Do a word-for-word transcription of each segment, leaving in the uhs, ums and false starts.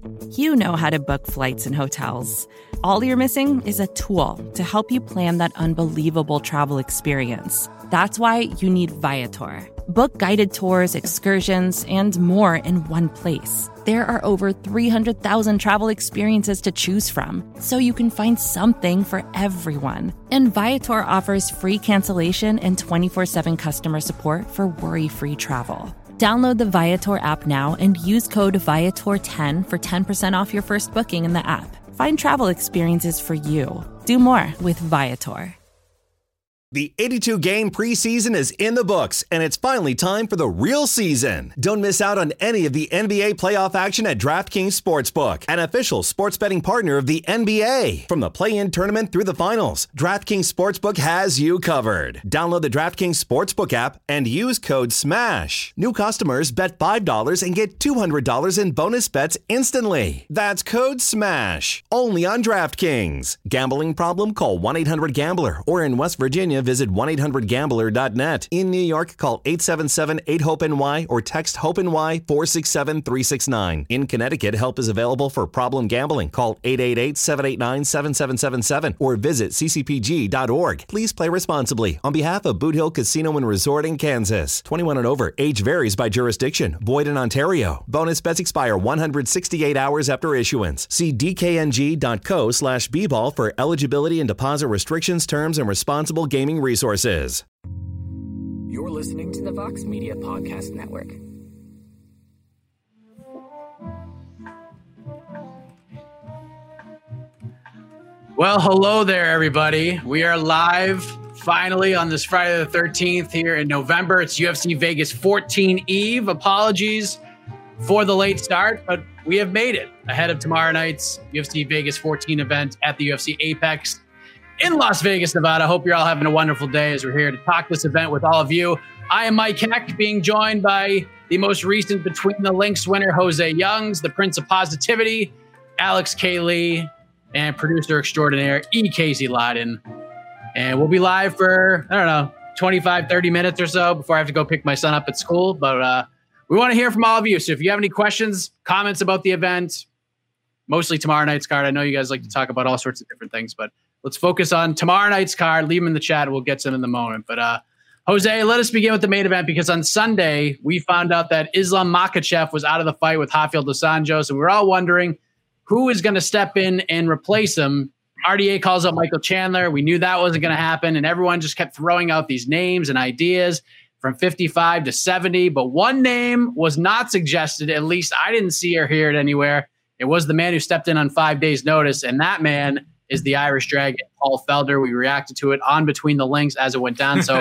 You know how to book flights and hotels. All you're missing is a tool to help you plan that unbelievable travel experience. That's why you need Viator. Book guided tours, excursions, and more in one place. There are over three hundred thousand travel experiences to choose from, so you can find something for everyone. And Viator offers free cancellation and twenty-four seven customer support for worry-free travel. Download the Viator app now and use code Viator ten for ten percent off your first booking in the app. Find travel experiences for you. Do more with Viator. The eighty-two game preseason is in the books, and it's finally time for the real season. Don't miss out on any of the N B A playoff action at DraftKings Sportsbook, an official sports betting partner of the N B A. From the play-in tournament through the finals, DraftKings Sportsbook has you covered. Download the DraftKings Sportsbook app and use code SMASH. New customers bet five dollars and get two hundred dollars in bonus bets instantly. That's code SMASH. Only on DraftKings. Gambling problem? Call one eight hundred gambler, or in West Virginia, visit one eight hundred gambler dot net. In New York, call eight seven seven eight hope N Y or text HOPE-NY four six seven three six nine. In Connecticut, help is available for problem gambling. Call eight eight eight seven eight nine seven seven seven seven or visit c c p g dot org. Please play responsibly. On behalf of Boot Hill Casino and Resort in Kansas. twenty-one and over. Age varies by jurisdiction. Void in Ontario. Bonus bets expire one hundred sixty-eight hours after issuance. See d k n g dot co slash b ball for eligibility and deposit restrictions, terms, and responsible gaming resources. You're listening to the Vox Media Podcast Network. Well, hello there, everybody. We are live finally on this Friday the thirteenth here in November. It's U F C Vegas fourteen Eve. Apologies for the late start, but we have made it ahead of tomorrow night's U F C Vegas fourteen event at the U F C Apex in Las Vegas, Nevada. Hope you're all having a wonderful day as we're here to talk this event with all of you. I am Mike Heck, being joined by the most recent Between the Links winner, Jose Youngs, the Prince of Positivity, Alex K. Lee, and producer extraordinaire, E. Casey Loudon. And we'll be live for, I don't know, twenty-five, thirty minutes or so before I have to go pick my son up at school. But uh, we want to hear from all of you. So if you have any questions, comments about the event, mostly tomorrow night's card. I know you guys like to talk about all sorts of different things, but let's focus on tomorrow night's card. Leave them in the chat. We'll get to them in the moment. But uh, Jose, let us begin with the main event, because on Sunday, we found out that Islam Makhachev was out of the fight with Rafael dos Anjos, and we were all wondering who is going to step in and replace him. R D A calls out Michael Chandler. We knew that wasn't going to happen, and everyone just kept throwing out these names and ideas from fifty-five to seventy, but one name was not suggested. At least I didn't see or hear it anywhere. It was the man who stepped in on five days' notice, and that man is the Irish Dragon, Paul Felder. We reacted to it on Between the Links as it went down. So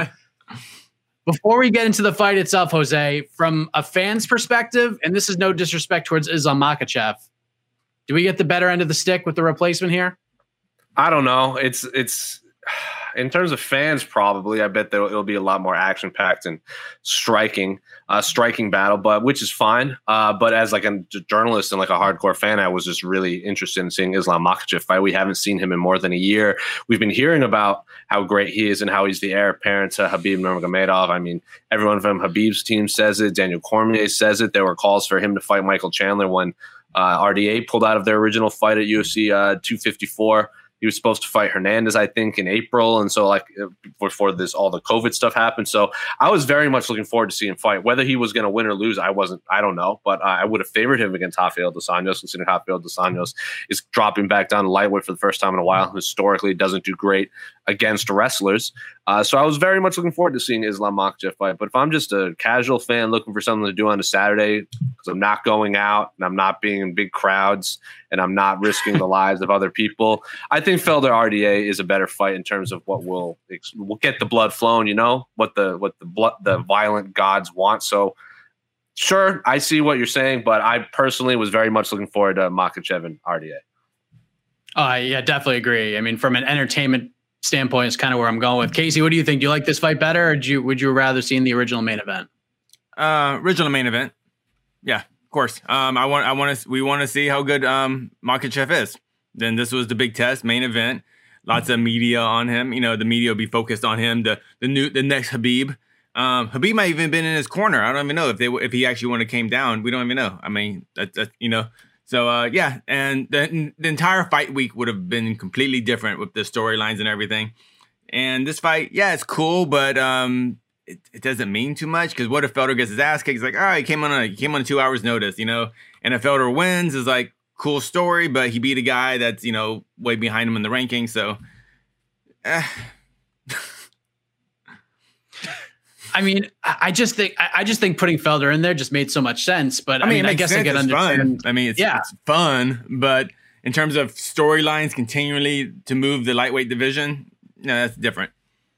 before we get into the fight itself, Jose, from a fan's perspective, and this is no disrespect towards Islam Makhachev, do we get the better end of the stick with the replacement here? I don't know. It's it's in terms of fans, probably. I bet there it'll be a lot more action packed and striking, uh, striking battle, but which is fine. Uh, but as like a journalist and like a hardcore fan, I was just really interested in seeing Islam Makhachev fight. We haven't seen him in more than a year. We've been hearing about how great he is and how he's the heir apparent to Khabib Nurmagomedov. I mean, everyone from Khabib's team says it. Daniel Cormier says it. There were calls for him to fight Michael Chandler when uh, R D A pulled out of their original fight at U F C uh, two fifty-four. He was supposed to fight Hernandez, I think, in April. And so like before this, all the COVID stuff happened. So I was very much looking forward to seeing him fight. Whether he was going to win or lose, I wasn't, I don't know. But uh, I would have favored him against Rafael dos Anjos, considering Rafael dos Anjos is dropping back down to lightweight for the first time in a while. Historically, doesn't do great against wrestlers. Uh, so I was very much looking forward to seeing Islam Makhachev fight. But if I'm just a casual fan looking for something to do on a Saturday, because I'm not going out and I'm not being in big crowds and I'm not risking the lives of other people, I think Felder R D A is a better fight in terms of what will will get the blood flowing. You know what the what the blood the violent gods want. So sure, I see what you're saying, but I personally was very much looking forward to Makhachev and R D A. Uh, yeah, definitely agree. I mean, from an entertainment standpoint is kind of where I'm going with. Casey, what do you think? Do you like this fight better, or do you, would you rather see in the original main event? Uh, original main event. Yeah, of course. Um, I want, I want to, we want to see how good um Makhachev is. Then this was the big test, main event. Lots of media on him. You know, the media will be focused on him. The the new the next Khabib. Um, Khabib might even been in his corner. I don't even know if they if he actually would have came down. We don't even know. I mean, that, that you know, So, uh, yeah, and the, the entire fight week would have been completely different with the storylines and everything. And this fight, yeah, it's cool, but um, it, it doesn't mean too much because what if Felder gets his ass kicked? He's like, all right, he came on a he came on a two hours notice, you know. And if Felder wins, is like cool story, but he beat a guy that's you know way behind him in the rankings. So, eh. I mean, I just think I just think putting Felder in there just made so much sense. But I, I mean, mean I guess sense. I can understand. Fun. I mean, it's, yeah. it's fun, but in terms of storylines continually to move the lightweight division, no, that's different.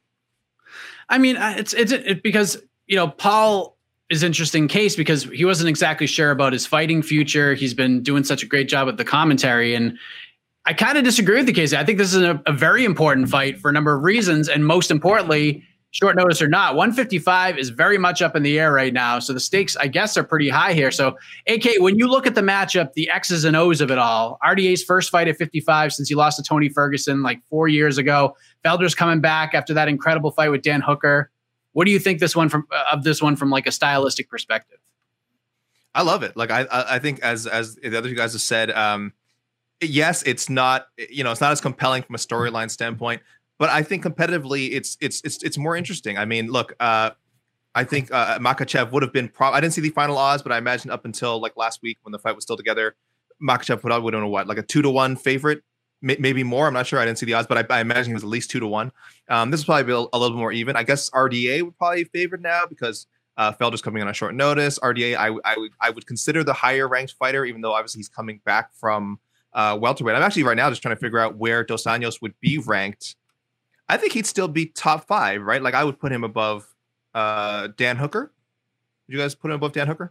I mean, it's it's it, because you know Paul is an interesting case because he wasn't exactly sure about his fighting future. He's been doing such a great job with the commentary, and I kind of disagree with the case. I think this is a, a very important fight for a number of reasons, and most importantly. Short notice or not, one fifty-five is very much up in the air right now. So the stakes, I guess, are pretty high here. So, A K, when you look at the matchup, the X's and O's of it all, R D A's first fight at fifty-five since he lost to Tony Ferguson like four years ago. Felder's coming back after that incredible fight with Dan Hooker. What do you think this one from uh, of this one from like a stylistic perspective? I love it. Like I, I think as as the other two guys have said, um, yes, it's not you know it's not as compelling from a storyline standpoint. But I think competitively, it's it's it's it's more interesting. I mean, look, uh, I think uh, Makhachev would have been. Pro- I didn't see the final odds, but I imagine up until like last week when the fight was still together, Makhachev would would know what like a two to one favorite, may- maybe more. I'm not sure. I didn't see the odds, but I, I imagine he was at least two to one. Um, this is probably a, a little bit more even. I guess R D A would probably be favored now because uh, Felder's coming on a short notice. R D A, I I would I would consider the higher ranked fighter, even though obviously he's coming back from uh, welterweight. I'm actually right now just trying to figure out where Dos Anjos would be ranked. I think he'd still be top five, right? Like I would put him above uh, Dan Hooker. Would you guys put him above Dan Hooker?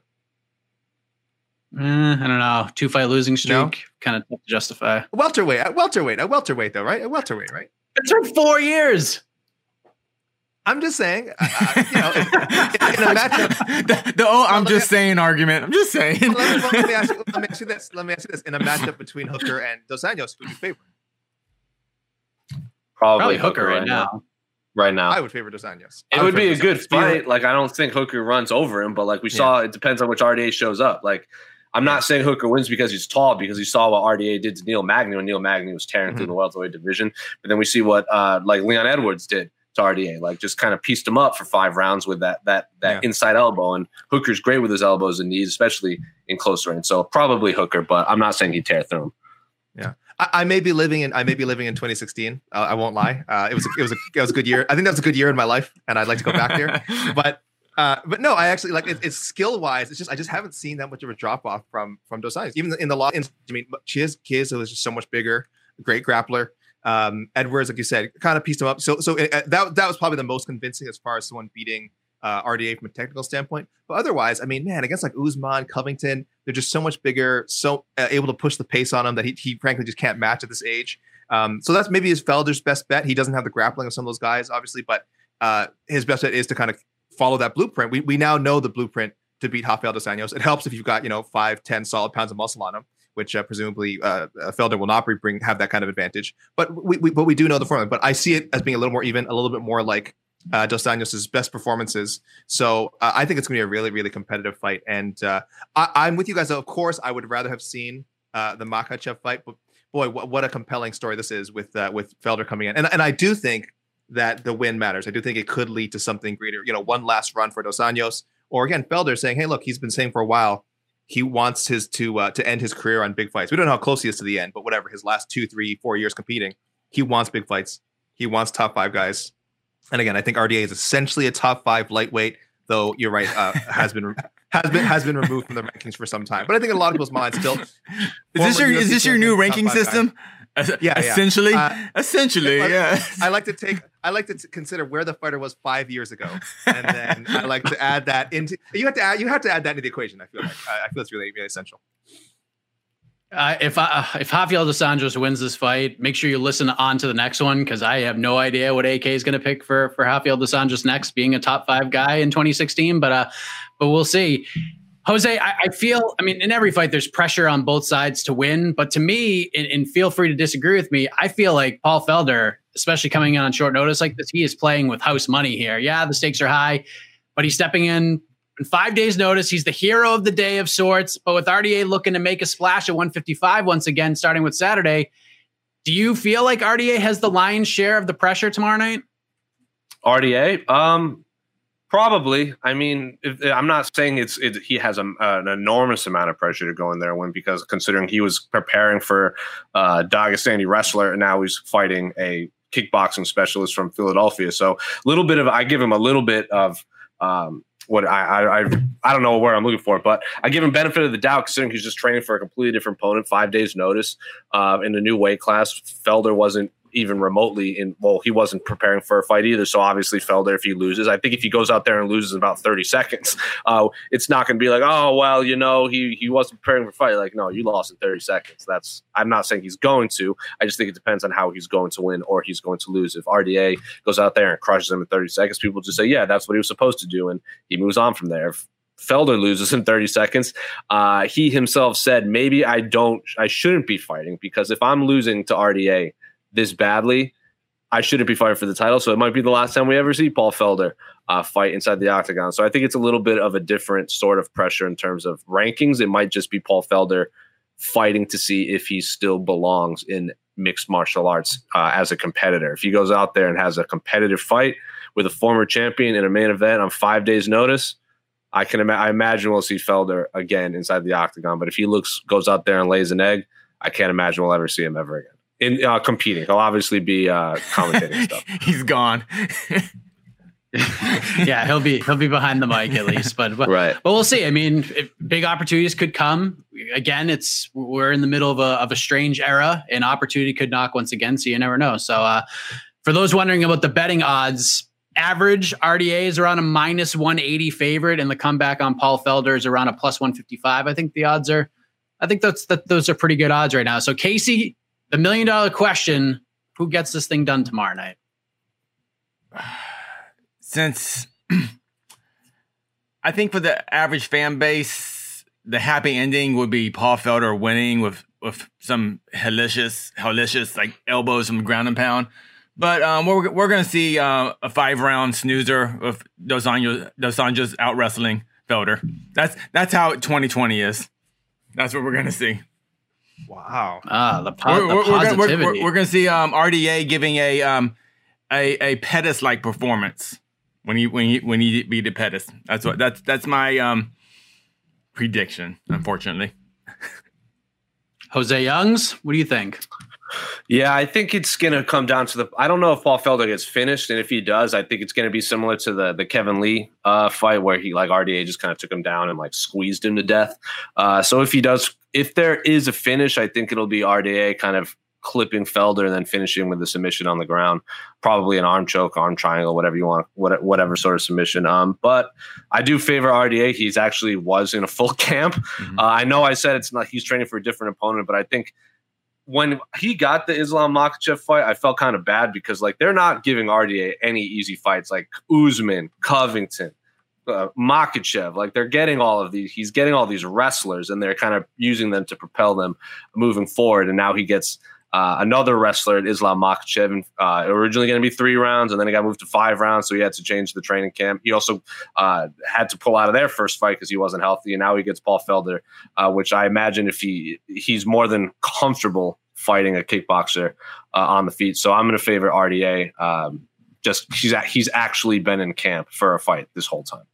Uh, I don't know. Two fight losing streak, no? Kind of tough to justify. Welterweight, at welterweight, at welterweight though, right? At welterweight, right? It took four years. I'm just saying, uh, you know, in, in a matchup. the, the oh, I'm just saying argument. I'm just saying. Well, let, me, well, let, me ask you, let me ask you this. Let me ask you this. In a matchup between Hooker and Dos Anjos, who'd you favor? Probably, Probably Hooker, Hooker right now. now. Right now, I would favor Dos Anjos. It would, would be a good fight. Like I don't think Hooker runs over him, but like we yeah. saw, it depends on which R D A shows up. Like I'm not saying Hooker wins because he's tall, because you saw what R D A did to Neil Magny when Neil Magny was tearing mm-hmm. through the welterweight division. But then we see what uh, like Leon Edwards did to R D A, like just kind of pieced him up for five rounds with that that that yeah. inside elbow. And Hooker's great with his elbows and knees, especially in close range. So probably Hooker, but I'm not saying he'd tear through him. Yeah. I, I may be living in I may be living in twenty sixteen. Uh, I won't lie. Uh, it was a, it was a it was a good year. I think that was a good year in my life, and I'd like to go back there. But uh, but no, I actually like it, it's skill wise. It's just I just haven't seen that much of a drop off from from Dos Anjos. Even in the law, I mean, Chiz Chiesa was just so much bigger, great grappler. Um, Edwards, like you said, kind of pieced him up. So so it, that that was probably the most convincing as far as someone beating uh, R D A from a technical standpoint. But otherwise, I mean, man, against like Usman, Covington, they're just so much bigger, so uh, able to push the pace on him that he, he frankly just can't match at this age. Um, so that's maybe his Felder's best bet. He doesn't have the grappling of some of those guys, obviously, but uh, his best bet is to kind of follow that blueprint. We we now know the blueprint to beat Rafael Dos Anjos. It helps if you've got, you know, five, ten solid pounds of muscle on him, which uh, presumably uh, Felder will not bring have that kind of advantage. But we, we but we do know the formula. But I see it as being a little more even, a little bit more like Uh, Dos Anjos' best performances. So uh, I think it's going to be a really, really competitive fight. And uh, I, I'm with you guys. Of course, I would rather have seen uh, the Makhachev fight. But boy, what, what a compelling story this is with uh, with Felder coming in. And, and I do think that the win matters. I do think it could lead to something greater. You know, one last run for Dos Anjos. Or again, Felder saying, hey, look, he's been saying for a while he wants his to uh, to end his career on big fights. We don't know how close he is to the end, but whatever, his last two, three, four years competing, he wants big fights. He wants top five guys. And again, I think R D A is essentially a top five lightweight, though you're right, uh, has been has been has been removed from the rankings for some time. But I think in a lot of people's minds still. Is this your is this your new ranking system? Yeah, yeah, essentially, uh, essentially, yeah. I like to take I like to t- consider where the fighter was five years ago, and then I like to add that into. You have to add you have to add that into the equation. I feel like I, I feel it's really really essential. Uh, if I, if Rafael Dos Anjos wins this fight, make sure you listen on to the next one, because I have no idea what A K is going to pick for for Rafael Dos Anjos next, being a top five guy in twenty sixteen. But uh, but we'll see. Jose, I, I feel, I mean, in every fight, there's pressure on both sides to win. But to me, and, and feel free to disagree with me, I feel like Paul Felder, especially coming in on short notice like this, he is playing with house money here. Yeah, the stakes are high, but he's stepping in In five days' notice, he's the hero of the day of sorts. But with R D A looking to make a splash at one fifty-five once again, starting with Saturday, do you feel like R D A has the lion's share of the pressure tomorrow night? R D A, um, probably. I mean, if, I'm not saying it's it, he has a, an enormous amount of pressure to go in there and win, because considering he was preparing for a uh, Dagestani wrestler and now he's fighting a kickboxing specialist from Philadelphia. So a little bit of, I give him a little bit of um, what I, I, I, I don't know where I'm looking for, but I give him benefit of the doubt considering he's just training for a completely different opponent, five days notice uh, in the new weight class. Felder wasn't even remotely in, well, he wasn't preparing for a fight either. So obviously Felder, if he loses, I think if he goes out there and loses in about thirty seconds, uh, it's not going to be like, oh, well, you know, he, he wasn't preparing for a fight. Like, no, you lost in thirty seconds. That's, I'm not saying he's going to, I just think it depends on how he's going to win or he's going to lose. If R D A goes out there and crushes him in thirty seconds, people just say, yeah, that's what he was supposed to do. And he moves on from there. If Felder loses in thirty seconds, uh, he himself said, maybe I don't, I shouldn't be fighting, because if I'm losing to R D A this badly, I shouldn't be fighting for the title. So it might be the last time we ever see Paul Felder uh, fight inside the octagon. So I think it's a little bit of a different sort of pressure in terms of rankings. It might just be Paul Felder fighting to see if he still belongs in mixed martial arts uh, as a competitor. If he goes out there and has a competitive fight with a former champion in a main event on five days notice, I can ima- I imagine we'll see Felder again inside the octagon. But if he looks goes out there and lays an egg, I can't imagine we'll ever see him ever again. In uh, competing, he'll obviously be uh, commentating stuff. He's gone. Yeah, he'll be he'll be behind the mic at least, but but, right. but we'll see. I mean, if big opportunities could come. Again, it's we're in the middle of a of a strange era, and opportunity could knock once again. So you never know. So uh, for those wondering about the betting odds, average R D A is around a minus one eighty favorite, and the comeback on Paul Felder is around a plus one fifty-five. I think the odds are, I think that's that those are pretty good odds right now. So Casey, the million dollar question: who gets this thing done tomorrow night? Since I think for the average fan base, the happy ending would be Paul Felder winning with, with some hellacious, hellacious like elbows from ground and pound. But um, we're we're gonna see uh, a five round snoozer of Dos Anjos, Dos Anjos out wrestling Felder. That's that's how twenty twenty is. That's what we're gonna see. Wow. Ah, the, po- we're, the we're, positivity. We're, we're, we're gonna see um, R D A giving a um a a Pettis like performance when he when he when he beat the Pettis. That's what that's that's my um prediction. Unfortunately, Jose Youngs, what do you think? Yeah, I think it's going to come down to the – I don't know if Paul Felder gets finished, and if he does, I think it's going to be similar to the the Kevin Lee uh, fight where he, like, R D A just kind of took him down and, like, squeezed him to death. Uh, so if he does – if there is a finish, I think it'll be R D A kind of clipping Felder and then finishing with the submission on the ground, probably an arm choke, arm triangle, whatever you want, whatever sort of submission. Um, but I do favor R D A. He's actually was in a full camp. Mm-hmm. Uh, I know I said it's not – he's training for a different opponent, but I think – when he got the Islam Makhachev fight, I felt kind of bad because, like, they're not giving R D A any easy fights like Usman, Covington, uh, Makhachev. Like, they're getting all of these. He's getting all these wrestlers, and they're kind of using them to propel them moving forward. And now he gets uh, another wrestler at Islam Makhachev. And, uh, originally going to be three rounds, and then it got moved to five rounds, so he had to change the training camp. He also uh, had to pull out of their first fight because he wasn't healthy, and now he gets Paul Felder, uh, which I imagine if he he's more than comfortable fighting a kickboxer uh, on the feet. So I'm going to favor R D A. Um, just he's a, he's actually been in camp for a fight this whole time.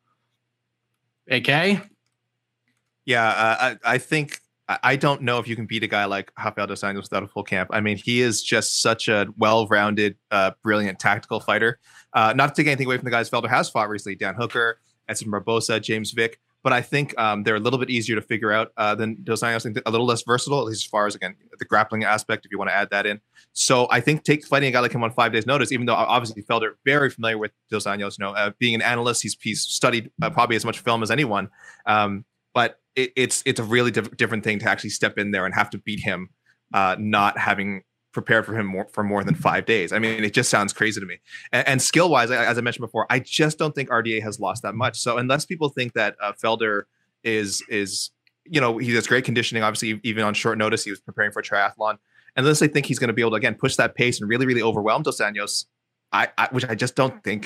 A K? Yeah, uh, I, I think I don't know if you can beat a guy like Rafael Dos Anjos without a full camp. I mean, he is just such a well-rounded, uh, brilliant tactical fighter. Uh, not to take anything away from the guys Felder has fought recently: Dan Hooker, Edson Barbosa, James Vick. But I think um, they're a little bit easier to figure out uh, than Dos Anjos. I think a little less versatile, at least as far as, again, the grappling aspect, if you want to add that in. So I think take fighting a guy like him on five days' notice, even though obviously Felder very familiar with Dos Anjos. You know, uh, being an analyst, he's he's studied uh, probably as much film as anyone. Um, but it, it's it's a really diff- different thing to actually step in there and have to beat him, uh, not having prepared for him more, for more than five days. I mean, it just sounds crazy to me. And, and skill-wise, as I mentioned before, I just don't think R D A has lost that much. So unless people think that uh, Felder is, is you know, he has great conditioning, obviously, even on short notice, he was preparing for a triathlon. Unless they think he's going to be able to, again, push that pace and really, really overwhelm Dos Anjos, I, I, which I just don't think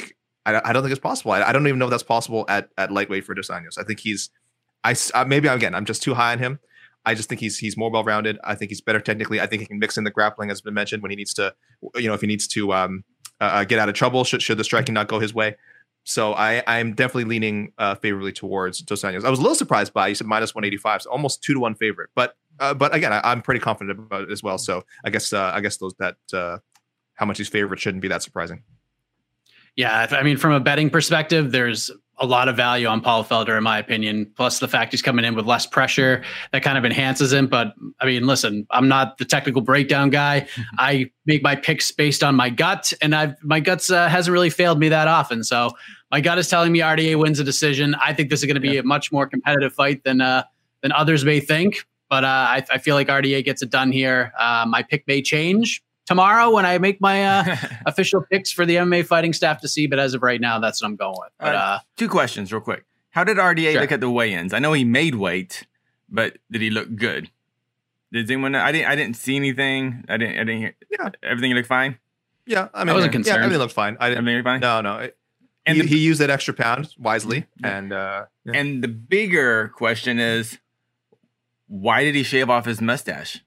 I, I don't think it's possible. I, I don't even know if that's possible at, at lightweight for Dos Anjos. I think he's, I uh, maybe again, I'm just too high on him. I just think he's he's more well rounded. I think he's better technically. I think he can mix in the grappling, as has been mentioned, when he needs to, you know, if he needs to um, uh, get out of trouble, should should the striking not go his way. So I I'm definitely leaning uh, favorably towards Dos Anjos. I was a little surprised by you said minus one eighty-five, so almost two to one favorite. But uh, but again, I, I'm pretty confident about it as well. So I guess uh, I guess those that uh, how much he's favored shouldn't be that surprising. Yeah, I mean, from a betting perspective, there's a lot of value on Paul Felder, in my opinion. Plus the fact he's coming in with less pressure, that kind of enhances him. But I mean, listen, I'm not the technical breakdown guy. Mm-hmm. I make my picks based on my gut, and I've my guts uh, hasn't really failed me that often. So my gut is telling me R D A wins a decision. I think this is going to be yeah. a much more competitive fight than uh, than others may think. But uh, I, I feel like R D A gets it done here. Uh, my pick may change tomorrow when I make my uh, official picks for the M M A Fighting Staff to see, but as of right now, that's what I'm going with. But, uh, uh, two questions real quick. How did R D A sure. look at the weigh-ins? I know he made weight, but did he look good? Did anyone know? I didn't I didn't see anything. I didn't I didn't hear yeah. everything looked fine? Yeah, I mean I wasn't yeah, concerned. Yeah, everything looked fine. I didn't everything looked fine? No, no. It, and he, the, he used that extra pound wisely. And uh, yeah. and the bigger question is, why did he shave off his mustache?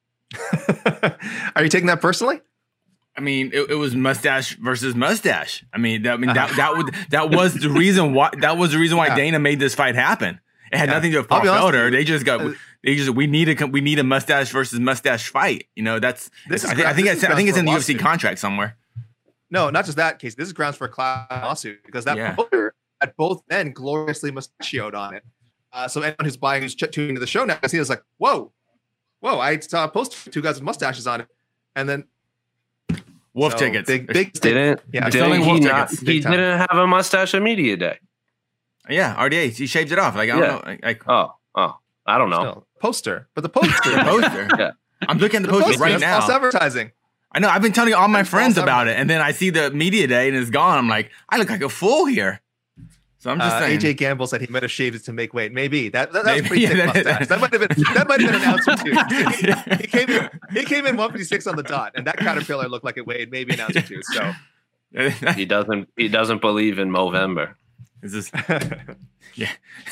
Are you taking that personally? I mean, it, it was mustache versus mustache. I mean, that, I mean that that would that was the reason why that was the reason why yeah. Dana made this fight happen. It had yeah. nothing to do with Paul Felder. They just got they just we need a we need a mustache versus mustache fight. You know, that's this is, I, th- I think it's, I think it's in the U F C contract somewhere. No, not just that case. This is grounds for a class lawsuit because that yeah. poster at both men gloriously mustachioed on it. Uh, so anyone who's buying who's tuning into the show now, see, it's like, whoa, whoa! I saw a poster with two guys with mustaches on it, and then. Wolf so tickets. Big, big didn't yeah, didn't he, not, tickets, he didn't have a mustache at media day. Yeah, R D A. He shaved it off. Like I don't yeah. know. Like, like, oh, oh, I don't know. Still, poster, but the poster, the poster. Yeah, I'm looking at the, the poster, poster right now. False advertising. I know. I've been telling all my it's friends about it, and then I see the media day and it's gone. I'm like, I look like a fool here. So I'm just uh, saying. A J Gamble said he might have shaved it to make weight. Maybe that that, that Maybe, was pretty yeah, thick that, mustache. That might have been that might have been an ounce or two. he came in he came in one fifty-six on the dot, and that caterpillar looked like it weighed maybe an ounce or two. So he doesn't he doesn't believe in Movember. Is this? Yeah.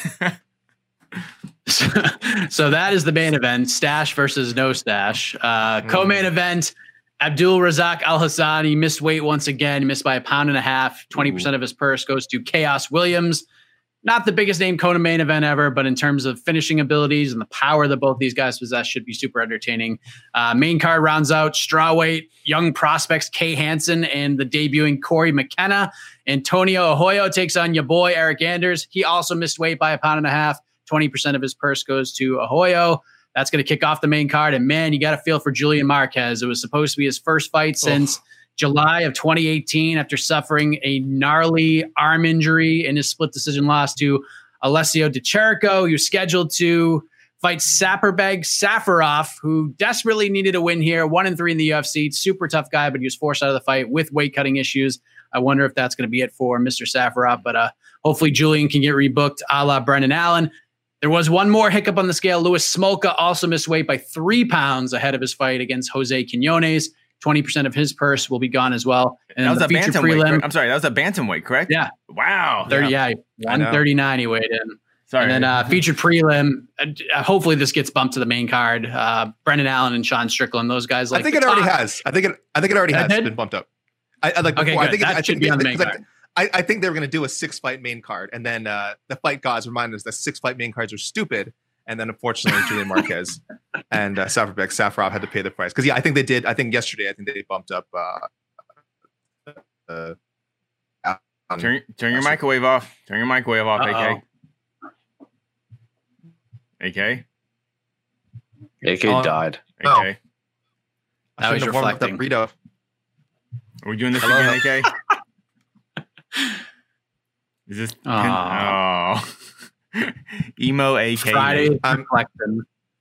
so, so that is the main event: Stash versus No Stash. Uh, mm. Co-main event. Abdul Razak Al Hassan, he missed weight once again, he missed by a pound and a half. twenty percent Ooh. Of his purse goes to Chaos Williams. Not the biggest name Kona main event ever, but in terms of finishing abilities and the power that both these guys possess, should be super entertaining. Uh, main card rounds out strawweight, young prospects Kay Hansen and the debuting Corey McKenna. Antonio Arroyo takes on your boy Eric Anders. He also missed weight by a pound and a half. twenty percent of his purse goes to Arroyo. That's going to kick off the main card. And man, you got to feel for Julian Marquez. It was supposed to be his first fight since oh. July of twenty eighteen after suffering a gnarly arm injury in his split decision loss to Alessio Di Chirico. He was scheduled to fight Saperbeg Safarov, who desperately needed a win here. One and three in the U F C. Super tough guy, but he was forced out of the fight with weight cutting issues. I wonder if that's going to be it for Mister Safarov, but uh, hopefully Julian can get rebooked a la Brendan Allen. There was one more hiccup on the scale. Louis Smolka also missed weight by three pounds ahead of his fight against Jose Quinones. twenty percent of his purse will be gone as well. And that was a bantamweight. Prelim, I'm sorry, that was a bantamweight, correct? Yeah. Wow. thirty, yeah. yeah one thirty-nine he weighed in. Sorry. And then uh, featured prelim. Uh, hopefully this gets bumped to the main card. Uh, Brendan Allen and Sean Strickland, those guys. Like I think it already top. has. I think it. I think it already has did? been bumped up. I, I like. Before, okay, I think that it, I should think be on the main like, card. I, I think they were going to do a six fight main card, and then uh, the fight gods reminded us that six fight main cards are stupid. And then unfortunately, Julian Marquez and uh, Safarov Safarov had to pay the price because yeah, I think they did. I think yesterday, I think they bumped up. Uh, uh, um, turn turn your microwave off. Turn your microwave off, Uh-oh. A K. A K. A K died. A K. That was reflecting. Burrito. Are we doing this Hello? Again, A K? Is this? Aww. Oh. Emo A K. Friday reflecting.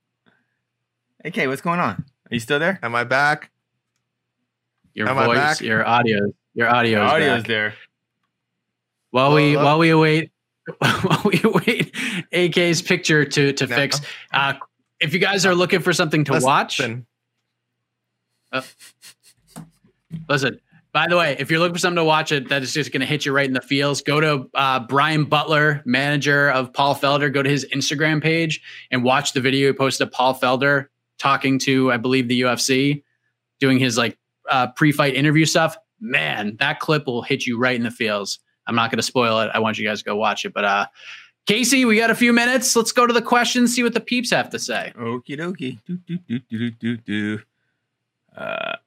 A K, what's going on? Are you still there? Am I back? Your Am voice, your audio, your audio, your audio's back. there. While hello, we hello? while we await while we await A K's picture to to no. fix. Uh, if you guys are looking for something to listen, watch, listen. Uh, listen. By the way, if you're looking for something to watch it that is just going to hit you right in the feels, go to uh, Brian Butler, manager of Paul Felder. Go to his Instagram page and watch the video he posted of Paul Felder talking to, I believe, the U F C, doing his like uh, pre-fight interview stuff. Man, that clip will hit you right in the feels. I'm not going to spoil it. I want you guys to go watch it. But uh, Casey, we got a few minutes. Let's go to the questions, see what the peeps have to say. Okie dokie. Do, do, do, do, do, do. Uh,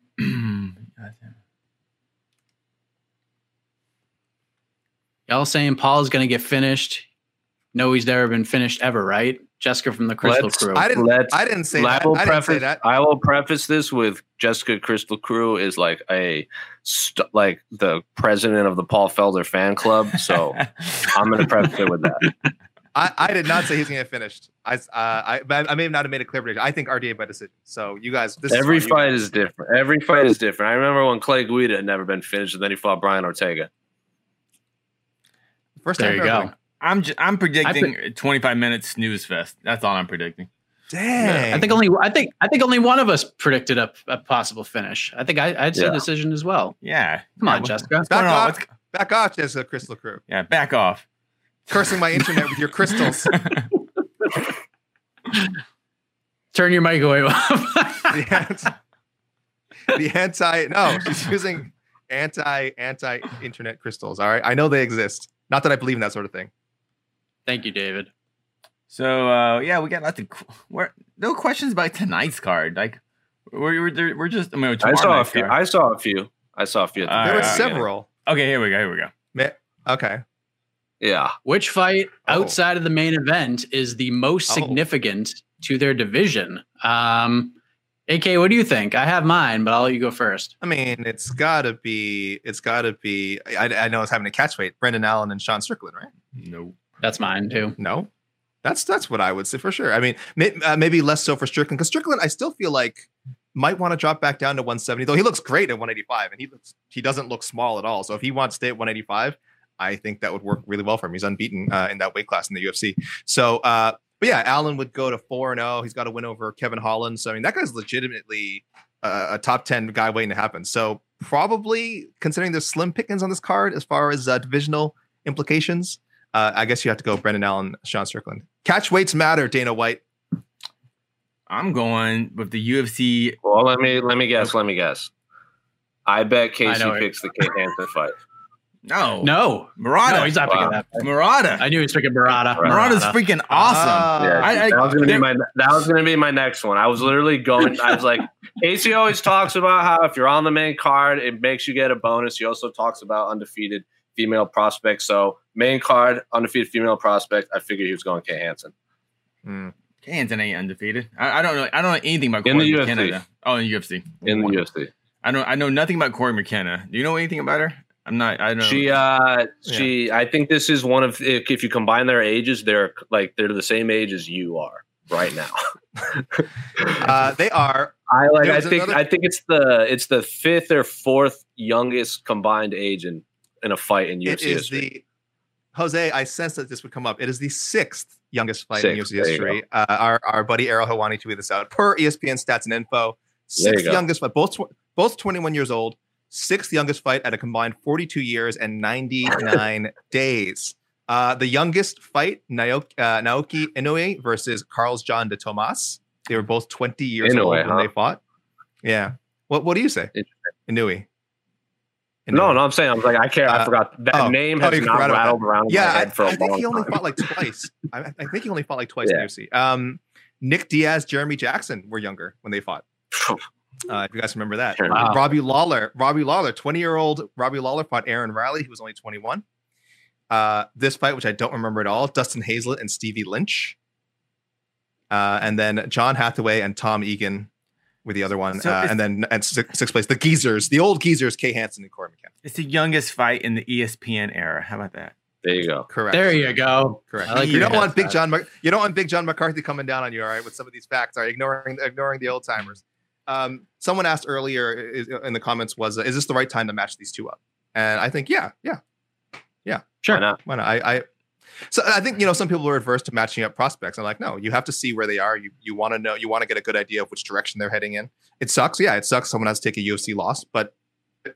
Y'all saying Paul's going to get finished. No, he's never been finished ever, right? Jessica from the Crystal Let's- Crew. I didn't. Let's- I didn't say I that. will I didn't preface, say that. I will preface this with Jessica Crystal Crew is like a st- like the president of the Paul Felder fan club. So I'm going to preface it with that. I, I did not say he's gonna get finished. I uh, I I may not have made a clear prediction. I think R D A by decision. So you guys, this Every is fine. fight You guys- is different. Every fight is different. I remember when Clay Guida had never been finished, and then he fought Brian Ortega. first there time you for go. everything. I'm j- I'm predicting twenty-five minutes snooze fest. That's all I'm predicting. Dang. I think only I think I think only one of us predicted a, a possible finish. I think I, I'd say Yeah. decision as well. Yeah. Come Yeah, on, what- Jessica. What's back going on? off. What's- Back off, Jessica Crystal Crew. yeah, back off. Cursing my internet with your crystals. Turn your microwave off. the anti, the anti no, she's using anti anti internet crystals. All right, I know they exist. Not that I believe in that sort of thing. Thank you, David. So uh, yeah, we got lots of qu- where, no questions about tonight's card. Like we're we're, we're just I mean I tomorrow saw a night's few. card. I saw a few. I saw a few. At the All There right, were all right. several. Okay, here we go. Here we go. Ma- Okay. Yeah. Which fight Oh. outside of the main event is the most Oh. significant to their division? Um, A K, what do you think? I have mine, but I'll let you go first. I mean, it's gotta be. It's gotta be. I, I know it's having a catch weight. Brendan Allen and Sean Strickland, right? No. That's mine too. No, that's that's what I would say for sure. I mean, may, uh, maybe less so for Strickland because Strickland, I still feel like might want to drop back down to one seventy. Though he looks great at one eighty-five, and he looks he doesn't look small at all. So if he wants to stay at one eighty-five, I think that would work really well for him. He's unbeaten uh, in that weight class in the U F C. So, uh, but yeah, Allen would go to four and zero. He's got a win over Kevin Holland. So I mean, that guy's legitimately uh, a top ten guy waiting to happen. So probably considering there's slim pickings on this card as far as uh, divisional implications. Uh, I guess you have to go Brendan Allen, Sean Strickland. Catch weights matter, Dana White. I'm going with the U F C. Well, let me let me guess. Let me guess. I bet Casey know it. picks the Kate Hansen fight. No, No, Murata. no, he's not picking Wow. that. Murata. I knew he was picking Murata. Murata's Murata. freaking awesome. Ah. Yeah, I- I- that was gonna be there- my that was gonna be my next one. I was literally going. I was like, Casey always talks about how if you're on the main card, it makes you get a bonus. He also talks about undefeated female prospects. So main card, undefeated female prospect. I figured he was going Kate Hansen. Hmm. Hansen ain't undefeated. I, I don't know. I don't know anything about In the Corey U F C. McKenna. Oh, in the U F C. in the U F C. I don't. I know nothing about Corey McKenna. Do you know anything about her? I'm not. I don't. She, uh, she. I think this is one of. If, if you combine their ages, they're like they're the same age as you are right now. Uh, they are. I like. There I was think. another- I think it's the it's the fifth or fourth youngest combined age in in a fight in U F It C is history. the Jose. I sense that this would come up. It is the sixth youngest fight Sixth, in U F C there you history. Uh, our our buddy Errol Hawani tweeted this out per E S P N Stats and Info. There you Sixth go. youngest fight. Both tw- both twenty-one years old. Sixth youngest fight at a combined forty-two years and ninety-nine days. Uh, the youngest fight, Naoki, uh, Naoki Inoue versus Carlos John de Tomas. They were both twenty years Inoue, old when huh? they fought. Yeah. What What do you say? Inoue. No, no, I'm saying I'm like I care. I Uh, forgot that oh, name oh, has you not forgot about rattled that. around in my Yeah, I, head for a I think long he only time. fought like twice. I, I think he only fought like twice in Yeah. the U F C. Um, Nick Diaz, Jeremy Jackson were younger when they fought. Uh, if you guys remember that. Wow. Robbie Lawler, Robbie Lawler, twenty-year-old Robbie Lawler fought Aaron Riley, who was only twenty-one. Uh, this fight, which I don't remember at all, Dustin Hazlett and Stevie Lynch. Uh, and then John Hathaway and Tom Egan were the other one. So uh, it's- and then at sixth, sixth place, the Geezers, the old Geezers, Kay Hansen and Corey McKenna. It's the youngest fight in the E S P N era. How about that? There you go. Correct. There you go. Correct. I like you your don't want Big headset. John. Mc- You don't want Big John McCarthy coming down on you, all right, with some of these facts. All right, ignoring ignoring the old timers. Um, someone asked earlier is, in the comments was, uh, is this the right time to match these two up? And I think, yeah, yeah, Sure. Why not? why not? I, I so I think you know some people are adverse to matching up prospects. I'm like, no, you have to see where they are. You you want to know, you want to get a good idea of which direction they're heading in. It sucks, yeah, it sucks. Someone has to take a U F C loss, but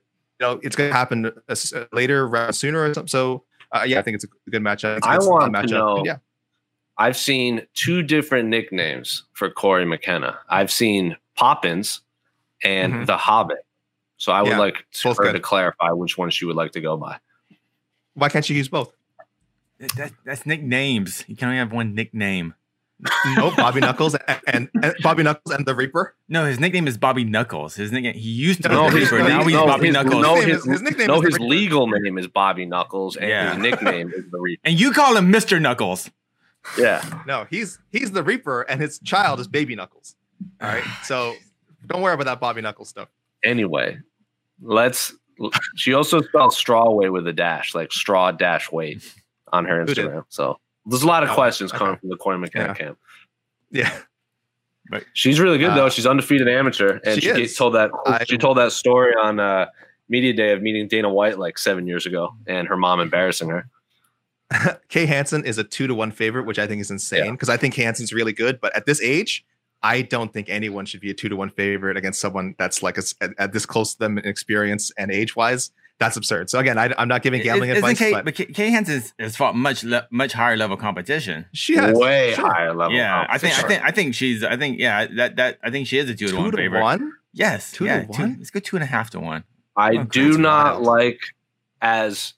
know, it's going to happen uh, later, rather sooner or something. So, uh, yeah, I think it's a good matchup. It's, I it's want matchup. to know. And yeah, I've seen two different nicknames for Corey McKenna. I've seen Poppins and Mhm. the Hobbit. So I would Yeah, like both her good. to clarify which one she would like to go by. why can't you use both? That, that's nicknames. You can only have one nickname. No, Bobby Knuckles and, and, and Bobby Knuckles and the Reaper. No, his nickname is Bobby Knuckles. His nickname. He used to be No, the his- Reaper. Now he's no, Bobby his- Knuckles. No, His name his, is- his nickname no, is the his Reaper. legal name is Bobby Knuckles, and Yeah. his nickname is the Reaper. And you call him Mister Knuckles. Yeah. No, he's he's the Reaper, and his child is Baby Knuckles. All right, so don't worry about that Bobby Knuckles stuff. Anyway, let's. She also spelled strawweight with a dash, like straw dash weight, on her Who did? Instagram. So there's a lot of Oh, questions okay. coming from the Corey McKenna Yeah. camp. Yeah, She's really good though. Uh, She's undefeated amateur, and she she, is. told that I- she told that story on uh, media day of meeting Dana White like seven years ago, and her mom embarrassing her. Kay Hansen is a two to one favorite, which I think is insane Yeah. because I think Hansen's really good. But at this age, I don't think anyone should be a two to one favorite against someone that's like a, at, at this close to them in experience and age wise. That's absurd. So again, I, I'm not giving gambling Isn't advice, Kay, but but Kay, Kay Hansen has, has fought much le, much higher level competition. she has Way sure. higher level. Yeah, I think I competition. think I think she's I think yeah that that I think she is a two to two one to favorite. one. Yes, Two yeah, to one? Let's go two and a half to one. I Oh, do that's not wild. like as.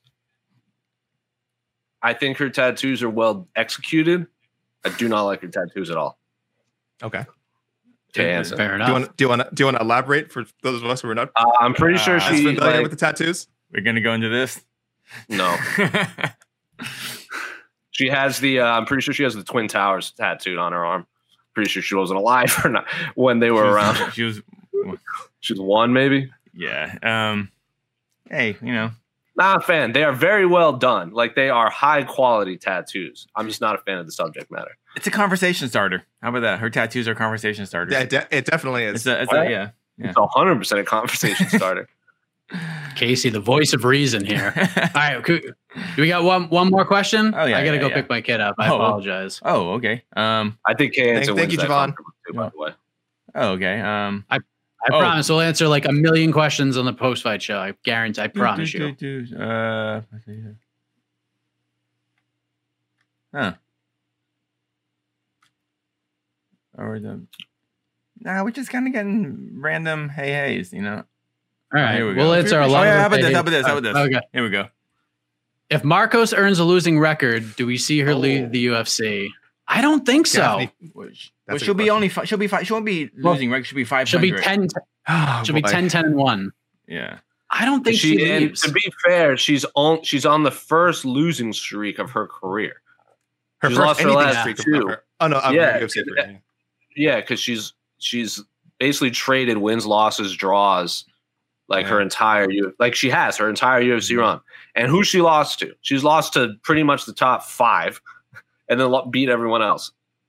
I think her tattoos are well executed. I do not like her tattoos at all. Okay. Kay Hansen. Fair Do enough. you want do you want to do you want to elaborate for those of us who are not Uh, I'm pretty sure Uh, as she familiar like, with the tattoos? We're gonna go into this. no. She has the. Uh, I'm pretty sure she has the Twin Towers tattooed on her arm. Pretty sure she wasn't alive or not when they were She was- around. She was, She's one, maybe. yeah. Um, hey, you know, Not a fan. They are very well done. Like they are high quality tattoos. I'm just not a fan of the subject matter. it's a conversation starter. How about that? Her tattoos are conversation starters. Yeah, it, de- it definitely is. It's a, it's What? a yeah. Yeah. It's a hundred percent a conversation starter. Casey, the voice of reason here. All right, cool. Do we got one one more question? Oh, yeah, I gotta yeah, go yeah. pick my kid up. I Oh. apologize. Oh, okay. Um. I think Kay Hansen Thank- thank wins you, that Javon. comfortably too, by the way. Oh, okay. Um. I Oh. promise we'll answer like a million questions on the post fight show. I guarantee. I promise do, you. do, do, Uh. let's see here. Huh. Or the. Nah, we're just kind of getting random hey heys, you know. All right, Here we we'll go. answer a Oh, lot. yeah, of how about this? hey, How about this? How about this? Okay. Here we go. If Marcos earns a losing record, do we see her Oh. leave the U F C? I don't think so. Daphne- Well, That's well, a she'll good be question. only. Fi- she'll be. Fi- she won't be Well, losing record. She'll be five She'll hundred. be ten. Oh, She'll be boy. ten, ten, and one. Yeah. I don't think She, she, and leaves. to be fair, she's on she's on the first losing streak of her career. Her She's first lost her anything last streak of two. her. Oh no, I'm Yeah, U F C three. yeah. Yeah, because she's she's basically traded wins, losses, draws, like her Yeah. entire U like she has her entire U F C run. And who she lost to? She's lost to pretty much the top five, and then lo- beat everyone else.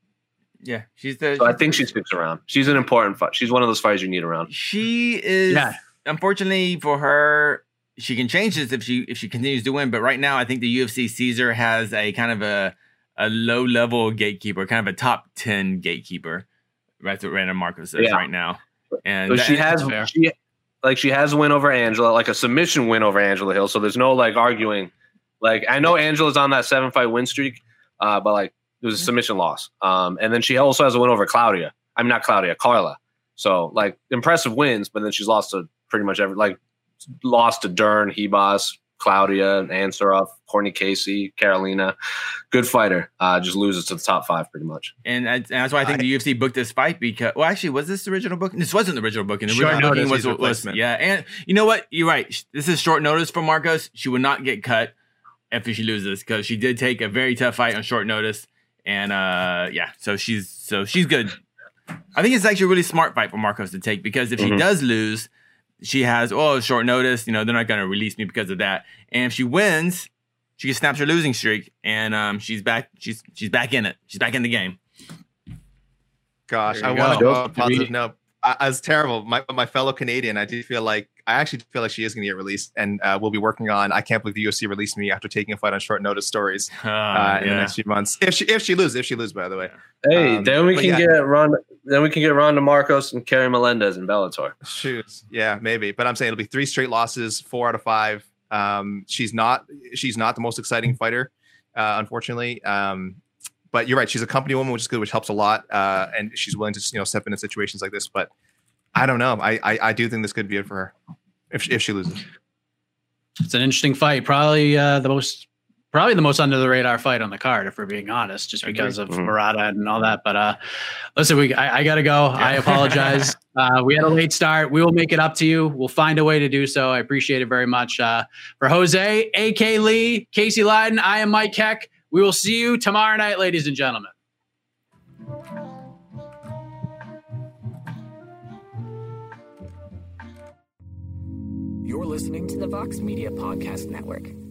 Yeah. She's the. So I think she sticks around. She's an important fight. She's one of those fighters you need around. She is. Yeah. Unfortunately for her, she can change this if she if she continues to win. But right now, I think the U F C sees her as a kind of a a low level gatekeeper, kind of a top ten gatekeeper. That's what Random Marcos says Yeah. right now. And So she that- has that's fair. she like she has a win over Angela, like a submission win over Angela Hill. So there's no like arguing. Like I know Angela's on that seven fight win streak, uh, but like it was a submission loss. Um, and then she also has a win over Claudia. I'm not Claudia, Carla. So like impressive wins, but then she's lost to pretty much every like lost to Dern, Hebos, Claudia, Ansarov, Courtney Casey, Carolina. Good fighter. Uh, just loses to the top five pretty much. And that's, and that's why I think I- the U F C booked this fight because, well, actually, was this the original booking? This wasn't the original booking. The Short original booking notice, was, he's was, replacement. yeah. And you know what? You're right. This is short notice for Marcos. She would not get cut after she loses because she did take a very tough fight on short notice. And uh, yeah, so she's so she's good. I think it's actually a really smart fight for Marcos to take because if Mhm. she does lose, she has oh short notice. You know they're not going to release me because of that. And if she wins, she snaps her losing streak, and um, she's back. She's she's back in it. She's back in the game. Gosh, There I you want to go. go on a positive Three- note. I, I was terrible. My my fellow Canadian, I do feel like I actually feel like she is going to get released, and uh, we'll be working on. I can't believe the U F C released me after taking a fight on short notice stories uh, uh, in yeah. the next few months. If she if she loses, if she loses, by the way. Hey, um, then we can yeah. get Ronda. Then we can get Ronda Marcos and Kerry Melendez in Bellator. Shoot, yeah, maybe. But I'm saying it'll be three straight losses, four out of five. Um, she's not she's not the most exciting fighter, uh, unfortunately. Um, but you're right. She's a company woman, which is good, which helps a lot. Uh, and she's willing to you know step into situations like this. But I don't know. I I, I do think this could be it for her if she, if she loses. It's an interesting fight. Probably uh, the most probably the most under the radar fight on the card, if we're being honest, just because of mm-hmm. Murata and all that. But uh, listen, we I, I got to go. I apologize. uh, we had a late start. We will make it up to you. We'll find a way to do so. I appreciate it very much. Uh, for Jose, A K Lee, Casey Leydon, I am Mike Heck. We will see you tomorrow night, ladies and gentlemen. You're listening to the Vox Media Podcast Network.